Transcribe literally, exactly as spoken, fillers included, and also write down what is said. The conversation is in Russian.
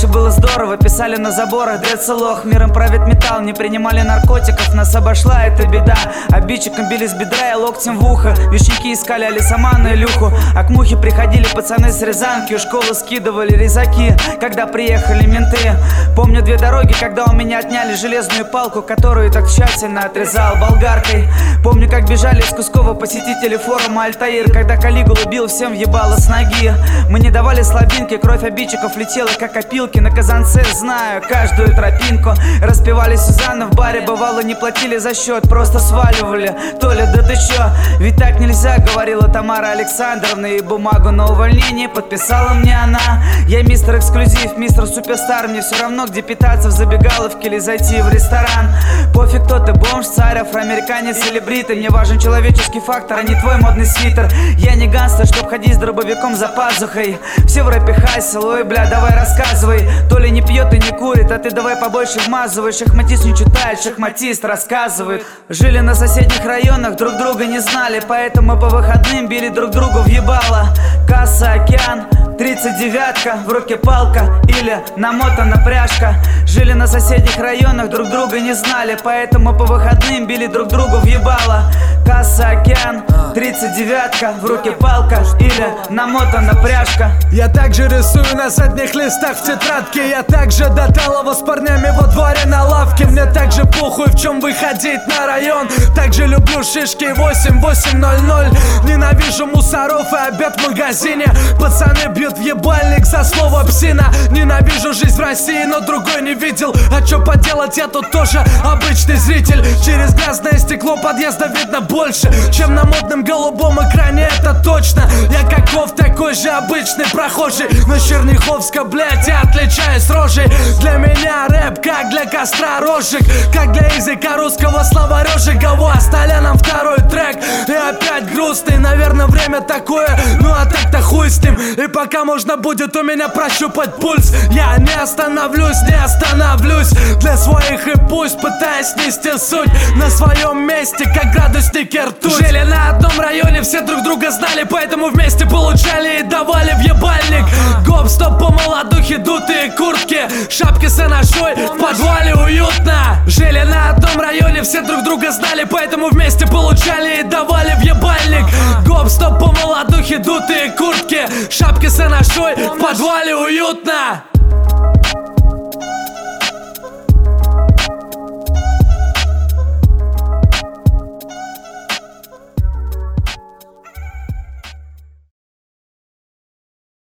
было здорово, писали на заборах дрецелох. Миром правит металл, не принимали наркотиков, нас обошла эта беда. Обидчиком били с бедра и локтем в ухо. Вещники искали Алисамана и Илюху, а к Мухе приходили пацаны с Рязанки. У школы скидывали резаки, когда приехали менты. Помню две дороги, когда у меня отняли железную палку, которую так тщательно отрезал болгаркой. Помню, как бежали из Кускова посетители форума Альтаир, когда Калигулу бил всем въебало с ноги. Мы не давали слабинки, кровь обидчиков летела как опилки. На Казанце знаю каждую тропинку. Распевали Сюзанна в баре, бывало не платили за счет, просто сваливали. Толя, да ты чё? Ведь так нельзя, говорила Тамара Александровна. И бумагу на увольнение подписала мне она. Я мистер эксклюзив, мистер суперстар. Мне все равно, где питаться, в забегаловке или зайти в ресторан. Пофиг, кто ты, бомж, царь, афроамериканец или бритый. Мне важен человеческий фактор, а не твой модный свитер. Я не гангстер, чтоб ходить с дробовиком за пазухой. Все в рэпе хайсел, ой, бля, давай рассказывай. Толя не пьет и не курит, а ты давай побольше вмазывай. Шахматист не читает, шахматист рассказывает. Жили на соседних районах, друг друга не знали, поэтому по выходным били друг другу в ебало. Касса, океан, тридцать девятка, в руке палка или намотана пряжка. Жили на соседних районах, друг друга не знали, поэтому по выходным били друг другу в ебало. Касса, океан, тридцать девятка, в руке палка или намотана пряжка. Я также рисую на задних листах в тетрадке. Я также до талого с парнями во дворе на лавке. Мне также похуй, в чем выходить на район. Также люблю шишки восемь восемь ноль ноль. Ненавижу мусоров и обед в магазине. Пацаны бьют в ебальник за слово псина. Ненавижу жизнь в России, но другой не видел. А чё поделать, я тут тоже обычный зритель. Через грязное стекло подъезда видно больше, чем на модном голубом экране, это точно. Я каков, такой же обычный прохожий. На Черняховска, блять, я отличаюсь рожей. Для меня рэп как для костра рожек, как для языка русского словарёжек. Оставля нам второй трек и опять грустный. Наверное, время такое, ну а так-то хуй с ним. И пока можно будет у меня прощупать пульс, я не остановлюсь, не остановлюсь. Для своих и пусть, пытаясь нести суть на своем месте, как градусники ртуть. Жили на одном районе, все друг друга знали, поэтому вместе получали и давали в ебальник. Гоп-стоп по молодухе, дутые куртки, шапки с анашой, в подвале уютно. Жили на одном районе, все друг друга знали, поэтому вместе получали и давали в ебальник. Гоп-стоп по молодухе, дутые куртки, шапки с анашой, в подвале уютно.